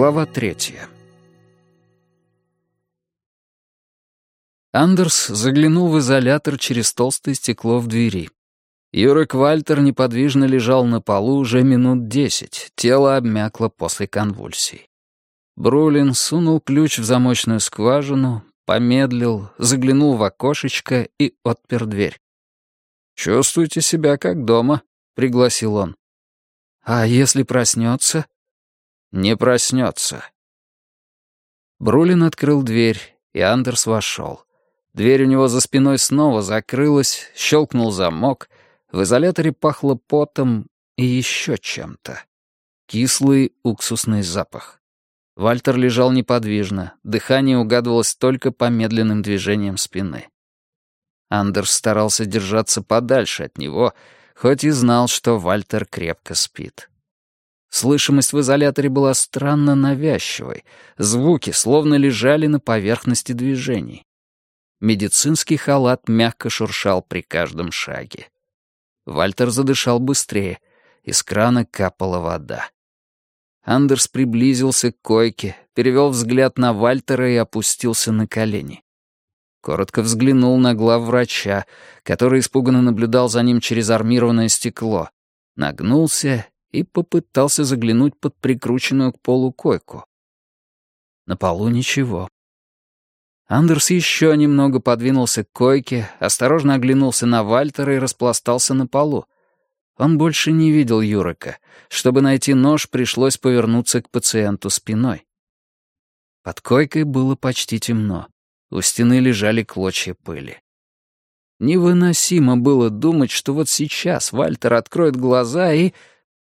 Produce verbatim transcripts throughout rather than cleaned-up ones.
Глава третья. Андерс заглянул в изолятор через толстое стекло в двери. Юрик Вальтер неподвижно лежал на полу уже минут десять, тело обмякло после конвульсий. Брулин сунул ключ в замочную скважину, помедлил, заглянул в окошечко и отпер дверь. «Чувствуйте себя как дома», — пригласил он. «А если проснется?» «Не проснется». Брулин открыл дверь, и Андерс вошел. Дверь у него за спиной снова закрылась, щелкнул замок, в изоляторе пахло потом и еще чем-то. Кислый уксусный запах. Вальтер лежал неподвижно, дыхание угадывалось только по медленным движениям спины. Андерс старался держаться подальше от него, хоть и знал, что Вальтер крепко спит. Слышимость в изоляторе была странно навязчивой, звуки словно лежали на поверхности движений. Медицинский халат мягко шуршал при каждом шаге. Вальтер задышал быстрее, из крана капала вода. Андерс приблизился к койке, перевел взгляд на Вальтера и опустился на колени. Коротко взглянул на главврача, который испуганно наблюдал за ним через армированное стекло, нагнулся и попытался заглянуть под прикрученную к полу койку. На полу ничего. Андерс еще немного подвинулся к койке, осторожно оглянулся на Вальтера и распластался на полу. Он больше не видел Юрика. Чтобы найти нож, пришлось повернуться к пациенту спиной. Под койкой было почти темно. У стены лежали клочья пыли. Невыносимо было думать, что вот сейчас Вальтер откроет глаза и...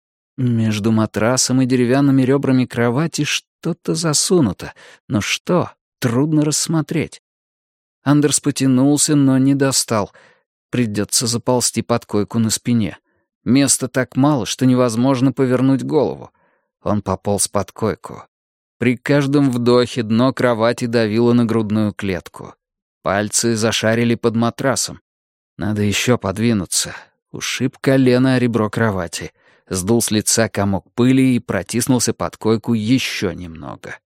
Между матрасом и деревянными ребрами кровати что-то засунуто. Но что? Трудно рассмотреть. Андерс потянулся, но не достал. Придется заползти под койку на спине. Места так мало, что невозможно повернуть голову. Он пополз под койку. При каждом вдохе дно кровати давило на грудную клетку. Пальцы зашарили под матрасом. Надо еще подвинуться. Ушиб колено о ребро кровати. Сдул с лица комок пыли и протиснулся под койку еще немного.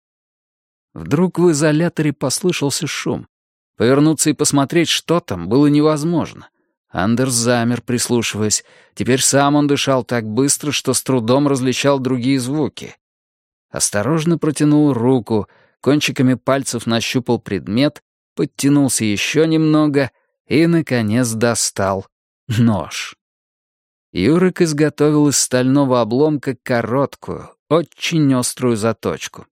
Вдруг в изоляторе послышался шум. Повернуться и посмотреть, что там, было невозможно. Андерс замер, прислушиваясь. Теперь сам он дышал так быстро, что с трудом различал другие звуки. Осторожно протянул руку, кончиками пальцев нащупал предмет, подтянулся еще немного и, наконец, достал нож. Юрик изготовил из стального обломка короткую, очень острую заточку.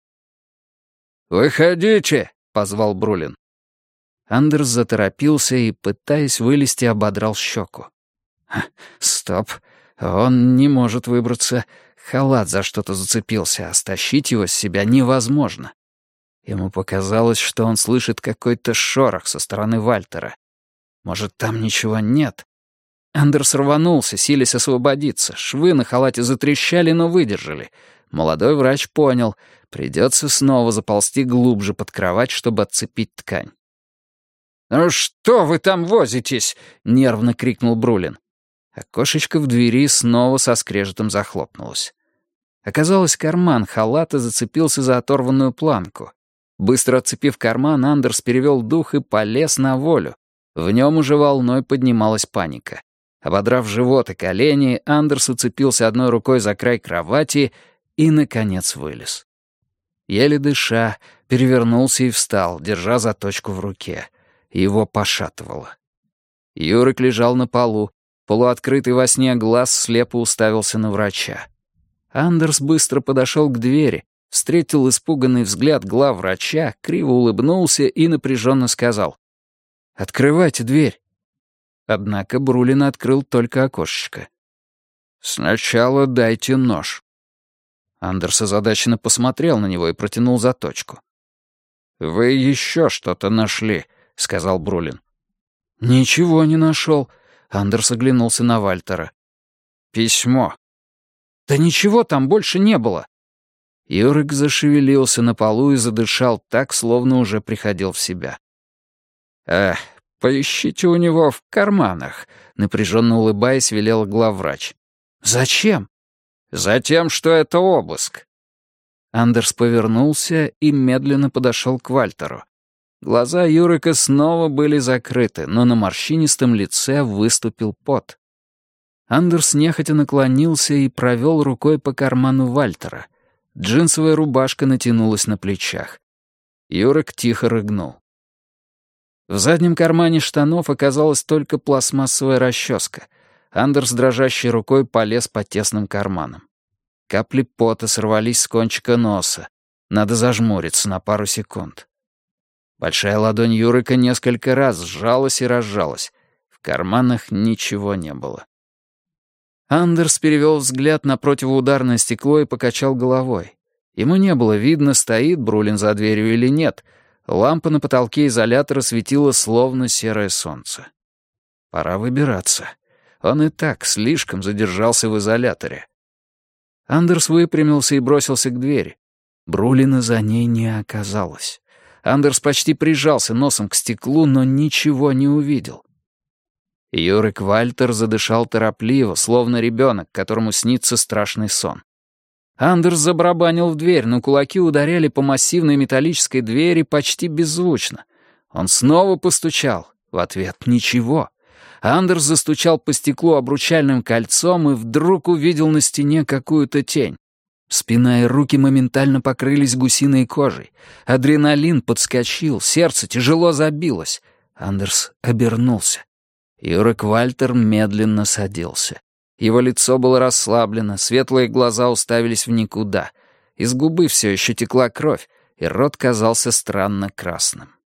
«Выходите!» — позвал Брулин. Андерс заторопился и, пытаясь вылезти, ободрал щеку. «Стоп, он не может выбраться. Халат за что-то зацепился, а стащить его с себя невозможно». Ему показалось, что он слышит какой-то шорох со стороны Вальтера. Может, там ничего нет? Андерс рванулся, силясь освободиться. Швы на халате затрещали, но выдержали. Молодой врач понял, придется снова заползти глубже под кровать, чтобы отцепить ткань. «Ну что вы там возитесь?» — нервно крикнул Брулин. Окошечко в двери снова со скрежетом захлопнулось. Оказалось, карман халата зацепился за оторванную планку. Быстро отцепив карман, Андерс перевел дух и полез на волю. В нем уже волной поднималась паника. Ободрав живот и колени, Андерс уцепился одной рукой за край кровати и, наконец, вылез. Еле дыша, перевернулся и встал, держа заточку в руке. Его пошатывало. Юрик лежал на полу. Полуоткрытый во сне глаз слепо уставился на врача. Андерс быстро подошел к двери, встретил испуганный взгляд главврача, криво улыбнулся и напряженно сказал: «Открывайте дверь». Однако Брулин открыл только окошечко. «Сначала дайте нож». Андерс озадаченно посмотрел на него и протянул заточку. «Вы еще что-то нашли», — сказал Брулин. «Ничего не нашел». Андерс оглянулся на Вальтера. «Письмо». «Да ничего там больше не было». Юрик зашевелился на полу и задышал так, словно уже приходил в себя. «Эх, поищите у него в карманах», — напряженно улыбаясь, велел главврач. «Зачем?» «Затем, что это обыск». Андерс повернулся и медленно подошел к Вальтеру. Глаза Юрика снова были закрыты, но на морщинистом лице выступил пот. Андерс нехотя наклонился и провел рукой по карману Вальтера. Джинсовая рубашка натянулась на плечах. Юрик тихо рыгнул. В заднем кармане штанов оказалась только пластмассовая расческа. Андерс дрожащей рукой полез по тесным карманам. Капли пота сорвались с кончика носа. Надо зажмуриться на пару секунд. Большая ладонь Юрика несколько раз сжалась и разжалась. В карманах ничего не было. Андерс перевел взгляд на противоударное стекло и покачал головой. Ему не было видно, стоит Брулин за дверью или нет. Лампа на потолке изолятора светила словно серое солнце. Пора выбираться. Он и так слишком задержался в изоляторе. Андерс выпрямился и бросился к двери. Брулина за ней не оказалось. Андерс почти прижался носом к стеклу, но ничего не увидел. Юрик Вальтер задышал торопливо, словно ребенок, которому снится страшный сон. Андерс забарабанил в дверь, но кулаки ударяли по массивной металлической двери почти беззвучно. Он снова постучал. В ответ ничего. Андерс застучал по стеклу обручальным кольцом и вдруг увидел на стене какую-то тень. Спина и руки моментально покрылись гусиной кожей. Адреналин подскочил, сердце тяжело забилось. Андерс обернулся. Юрик Вальтер медленно садился. Его лицо было расслаблено, светлые глаза уставились в никуда. Из губы все еще текла кровь, и рот казался странно красным.